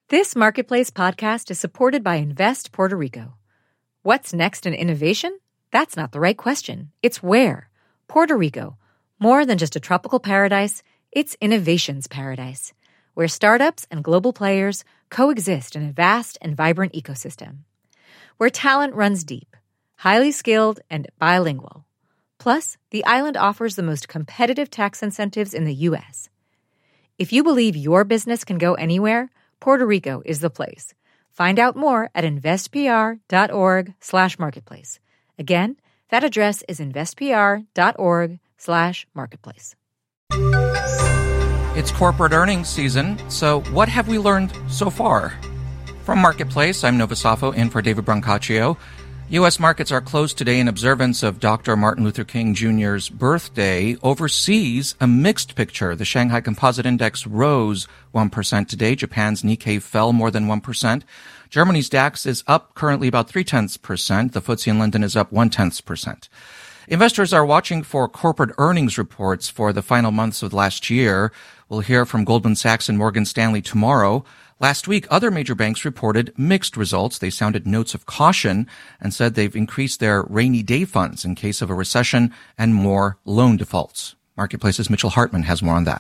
This Marketplace podcast is supported by Invest Puerto Rico. What's next in innovation? That's not the right question. It's where. Puerto Rico. More than just a tropical paradise, it's innovation's paradise, where startups and global players coexist in a vast and vibrant ecosystem. Where talent runs deep, highly skilled, and bilingual. Plus, the island offers the most competitive tax incentives in the U.S. If you believe your business can go anywhere, Puerto Rico is the place. Find out more at investpr.org/marketplace. Again, that address is investpr.org/marketplace. It's corporate earnings season, so what have we learned so far? From Marketplace, I'm Nova Safo in for David Brancaccio. U.S. markets are closed today in observance of Dr. Martin Luther King Jr.'s birthday. Overseas, a mixed picture. The Shanghai Composite Index rose 1% today. Japan's Nikkei fell more than 1%. Germany's DAX is up currently about 0.3%. The FTSE in London is up 0.1%. Investors are watching for corporate earnings reports for the final months of last year. We'll hear from Goldman Sachs and Morgan Stanley tomorrow. Last week, other major banks reported mixed results. They sounded notes of caution and said they've increased their rainy day funds in case of a recession and more loan defaults. Marketplace's Mitchell Hartman has more on that.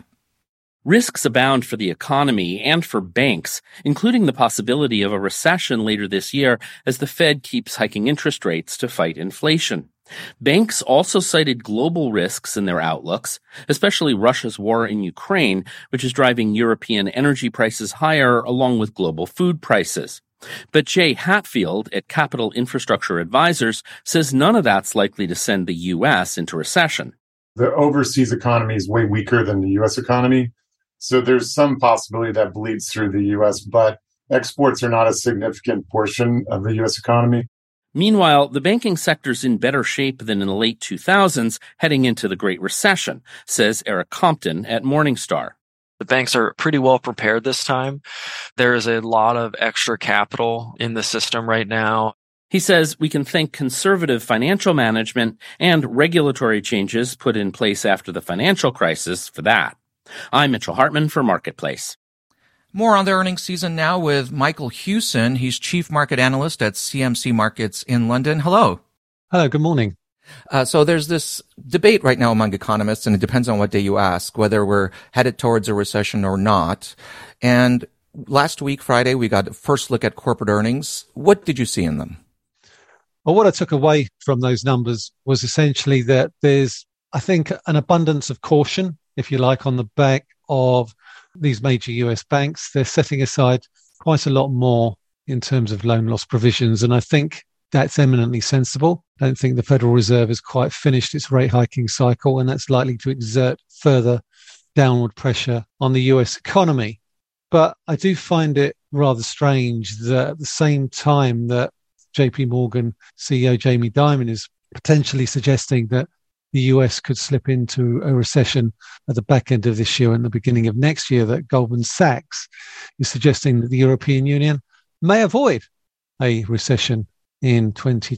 Risks abound for the economy and for banks, including the possibility of a recession later this year as the Fed keeps hiking interest rates to fight inflation. Banks also cited global risks in their outlooks, especially Russia's war in Ukraine, which is driving European energy prices higher along with global food prices. But Jay Hatfield at Capital Infrastructure Advisors says none of that's likely to send the U.S. into recession. The overseas economy is way weaker than the U.S. economy, so there's some possibility that bleeds through the U.S., but exports are not a significant portion of the U.S. economy. Meanwhile, the banking sector's in better shape than in the late 2000s heading into the Great Recession, says Eric Compton at Morningstar. The banks are pretty well prepared this time. There is a lot of extra capital in the system right now. He says we can thank conservative financial management and regulatory changes put in place after the financial crisis for that. I'm Mitchell Hartman for Marketplace. More on the earnings season now with Michael Hewson. He's Chief Market Analyst at CMC Markets in London. Hello. Hello, good morning. So there's this debate right now among economists, and it depends on what day you ask, whether we're headed towards a recession or not. And last week, Friday, we got a first look at corporate earnings. What did you see in them? Well, what I took away from those numbers was essentially that there's, I think, an abundance of caution, if you like, on the back of these major US banks. They're setting aside quite a lot more in terms of loan loss provisions. And I think that's eminently sensible. I don't think the Federal Reserve has quite finished its rate hiking cycle, and that's likely to exert further downward pressure on the US economy. But I do find it rather strange that at the same time that JP Morgan CEO Jamie Dimon is potentially suggesting that the US could slip into a recession at the back end of this year and the beginning of next year, that Goldman Sachs is suggesting that the European Union may avoid a recession in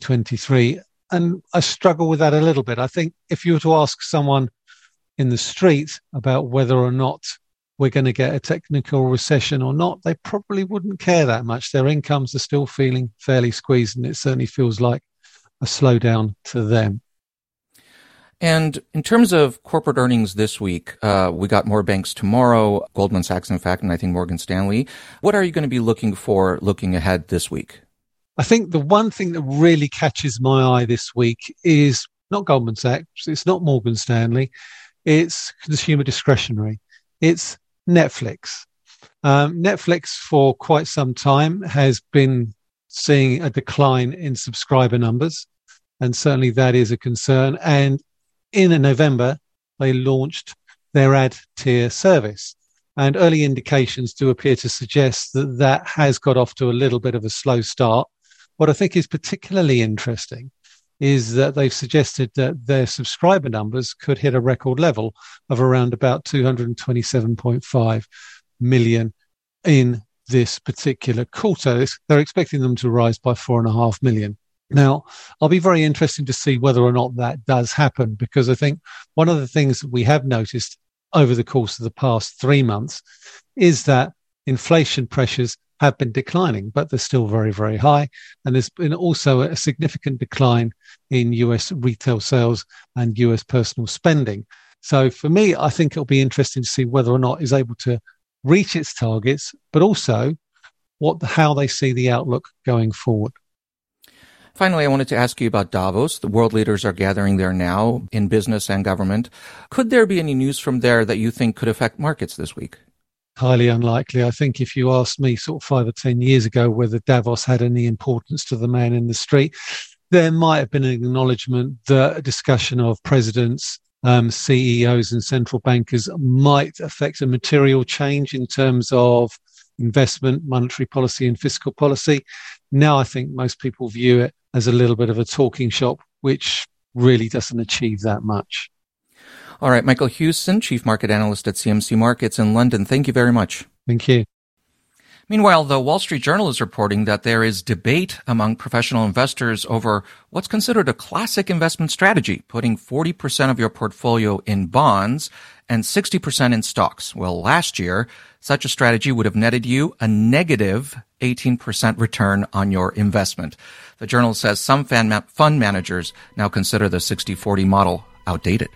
2023. And I struggle with that a little bit. I think if you were to ask someone in the street about whether or not we're going to get a technical recession or not, they probably wouldn't care that much. Their incomes are still feeling fairly squeezed, and it certainly feels like a slowdown to them. And in terms of corporate earnings this week, we got more banks tomorrow, Goldman Sachs, in fact, and I think Morgan Stanley. What are you going to be looking for looking ahead this week? I think the one thing that really catches my eye this week is not Goldman Sachs, it's not Morgan Stanley, it's consumer discretionary. It's Netflix. Netflix for quite some time has been seeing a decline in subscriber numbers, and certainly that is a concern. And in November, they launched their ad tier service, and early indications do appear to suggest that that has got off to a little bit of a slow start. What I think is particularly interesting is that they've suggested that their subscriber numbers could hit a record level of around about 227.5 million in this particular quarter. They're expecting them to rise by 4.5 million. Now, I'll be very interested to see whether or not that does happen, because I think one of the things that we have noticed over the course of the past 3 months is that inflation pressures have been declining, but they're still very, very high. And there's been also a significant decline in US retail sales and US personal spending. So for me, I think it'll be interesting to see whether or not it's able to reach its targets, but also how they see the outlook going forward. Finally, I wanted to ask you about Davos. The world leaders are gathering there now in business and government. Could there be any news from there that you think could affect markets this week? Highly unlikely. I think if you asked me sort of 5 or 10 years ago whether Davos had any importance to the man in the street, there might have been an acknowledgement that a discussion of presidents, CEOs and central bankers might affect a material change in terms of investment, monetary policy and fiscal policy. Now I think most people view it as a little bit of a talking shop, which really doesn't achieve that much. All right, Michael Hewson, Chief Market Analyst at CMC Markets in London. Thank you very much. Thank you. Meanwhile, the Wall Street Journal is reporting that there is debate among professional investors over what's considered a classic investment strategy, putting 40% of your portfolio in bonds and 60% in stocks. Well, last year, such a strategy would have netted you a negative 18% return on your investment. The Journal says some fund managers now consider the 60-40 model outdated.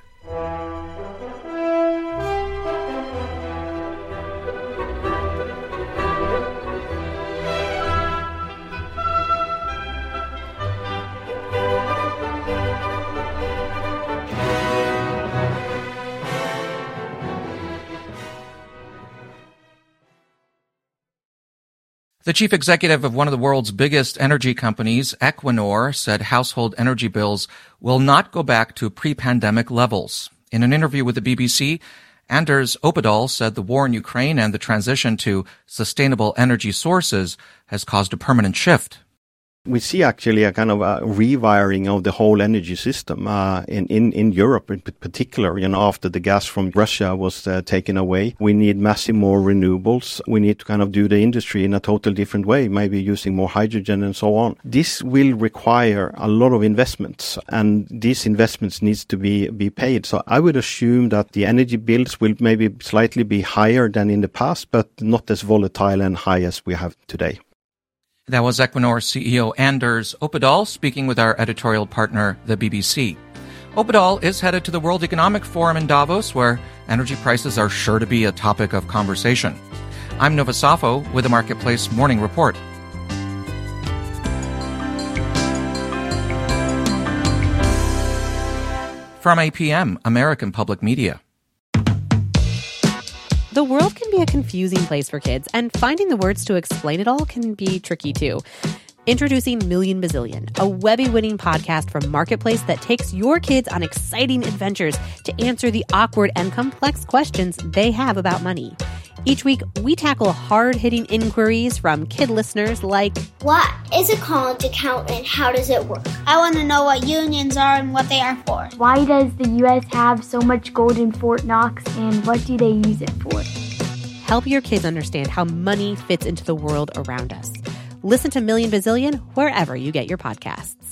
The chief executive of one of the world's biggest energy companies, Equinor, said household energy bills will not go back to pre-pandemic levels. In an interview with the BBC, Anders Opedal said the war in Ukraine and the transition to sustainable energy sources has caused a permanent shift. We see actually a kind of a rewiring of the whole energy system in Europe in particular. After the gas from Russia was taken away, we need massive more renewables. We need to kind of do the industry in a totally different way, maybe using more hydrogen and so on. This will require a lot of investments, and these investments needs to be paid. So I would assume that the energy bills will maybe slightly be higher than in the past, but not as volatile and high as we have today. That was Equinor CEO Anders Opedal speaking with our editorial partner, the BBC. Opedal is headed to the World Economic Forum in Davos, where energy prices are sure to be a topic of conversation. I'm Nova Safo with the Marketplace Morning Report. From APM, American Public Media. The world can be a confusing place for kids, and finding the words to explain it all can be tricky too. Introducing Million Bazillion, a Webby-winning podcast from Marketplace that takes your kids on exciting adventures to answer the awkward and complex questions they have about money. Each week, we tackle hard-hitting inquiries from kid listeners like, what is a college account and how does it work? I want to know what unions are and what they are for. Why does the U.S. have so much gold in Fort Knox and what do they use it for? Help your kids understand how money fits into the world around us. Listen to Million Bazillion wherever you get your podcasts.